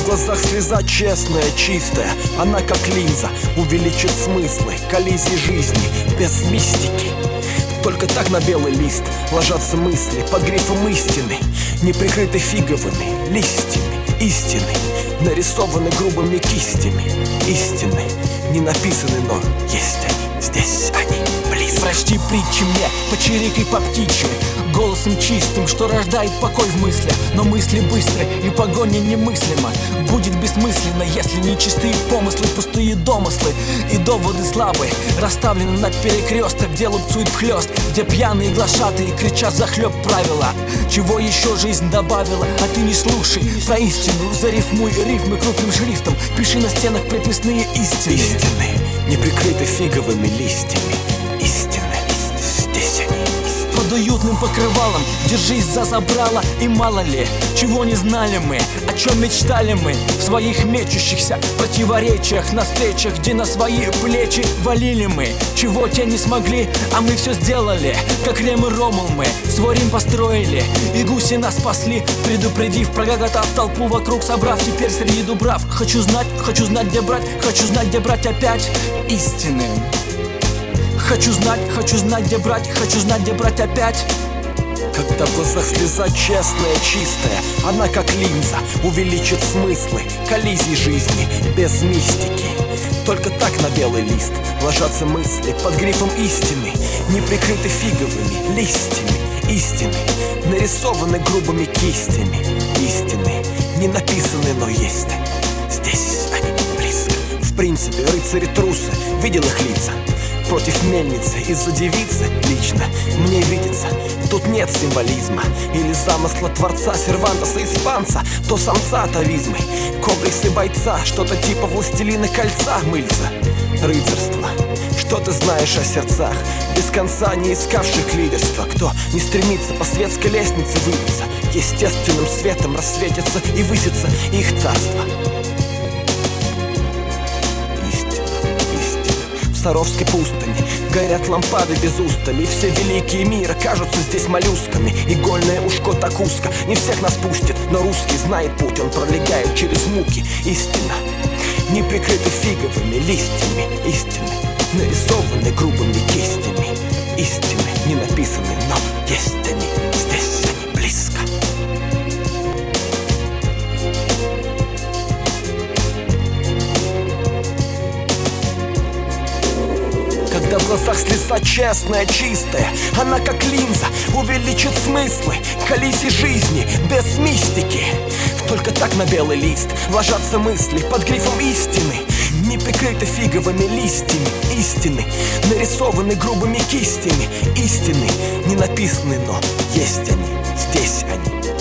глазах слеза честная, чистая, она как линза увеличит смыслы коллизии жизни без мистики. Только так на белый лист ложатся мысли под грифом истины, не прикрыты фиговыми листьями истины, нарисованы грубыми кистями истины, не написаны, но есть они, здесь они, близко. Прочти притчи мне, почирикай по птичьи, голосом чистым, что рождает покой в мыслях. Но мысли быстрые и погоня немыслима будет бессмысленно, если нечистые помыслы, пустые домыслы и доводы слабые расставлены на перекрестках, где лупцует вхлёст, где пьяные глашатые кричат захлеб правила. Чего еще жизнь добавила, а ты не слушай про истину, зарифмуй рифмы крупным шрифтом, пиши на стенах прописные истины. Истины, не прикрыты фиговыми листьями истины, здесь они. Под уютным покрывалом держись за забрало. И мало ли, чего не знали мы, о чем мечтали мы в своих мечущихся противоречиях, на встречах, где на свои плечи валили мы. Чего те не смогли, а мы все сделали. Как Рем и Ромул мы свой Рим построили, и гуси нас спасли, предупредив, прогоготав толпу вокруг, собрав теперь среди дубрав. Хочу знать, где брать, хочу знать, где брать опять истины. Хочу знать, где брать, хочу знать, где брать опять. Когда в глазах слеза честная, чистая, она как линза увеличит смыслы коллизии жизни без мистики. Только так на белый лист ложатся мысли под грифом истины, не прикрыты фиговыми листьями истины, нарисованы грубыми кистями истины, не написаны, но есть они, здесь они, близко. В принципе, рыцари-трусы, видел их лица против мельницы из-за девицы. Лично мне видится, тут нет символизма или замысла творца Сервантеса испанца, то самца атовизмой, комплексы бойца, что-то типа властелина кольца мыльца. Рыцарство, что ты знаешь о сердцах, без конца не искавших лидерства, кто не стремится по светской лестнице выбиться, естественным светом рассветится и высится их царство. В Саровской пустыни горят лампады без устали, и все великие мира кажутся здесь моллюсками. Игольное ушко так узко, не всех нас пустит, но русский знает путь, он пролегает через муки. Истина, не прикрыты фиговыми листьями истины, нарисованы грубыми кистями истины, не написаны, но есть они, здесь они, близко. Когда в глазах слеза честная, чистая, она как линза увеличит смыслы коллизии жизни без мистики. Только так на белый лист ложатся мысли под грифом истины, не прикрыты фиговыми листьями истины, нарисованы грубыми кистями истины, не написаны, но есть они, здесь они.